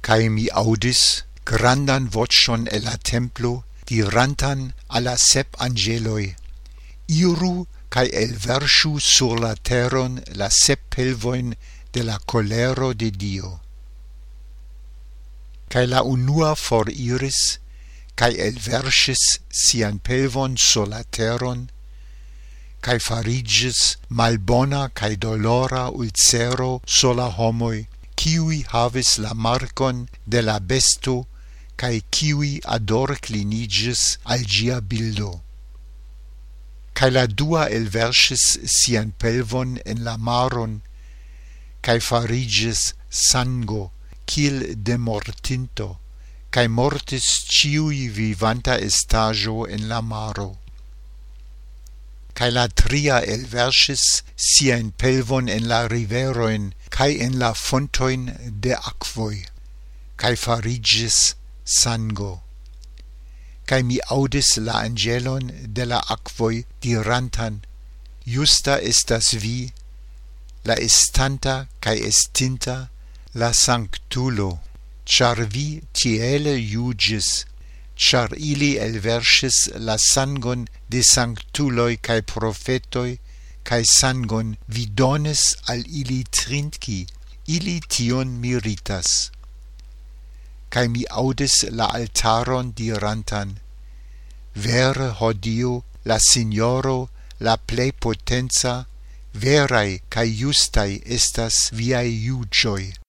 Cae mi audis grandan voĉon el la templo dirantan al la 7 angeloi: Iru cae elverŝu sur la teron la 7 pelvojn de la kolero de Dio. Cae la unua foriris, cae elverŝis sian pelvon sur la teron, cae farigis malbona cae dolora ulcero sur la homoi, kiui havis la marcon de la besto, cae kiui adorclinigis al gia bildo. Cae la dua elverŝis sian pelvon en la maron, cae farigis sango, kiel de mortinto, cae mortis ciui vivanta estajo en la maro. Cae la tria elverŝis sian pelvon en la riveroin, cae en la fontoin de aquoi, cae farigis sango. Cae mi audis la angelon de la aquoi dirantan: Justa estas vi, la estanta cae estinta, la sanctulo, char vi tiele iugis, char ili elverŝis la sangon de sanctuloi cae profetoi, cae sangon vi donis al ili trinki, ili tion meritas. Cae mi audis la altaron dirantan: Vere hodio la Signoro, la plei potenza, verae cae justai estas viae iugioi.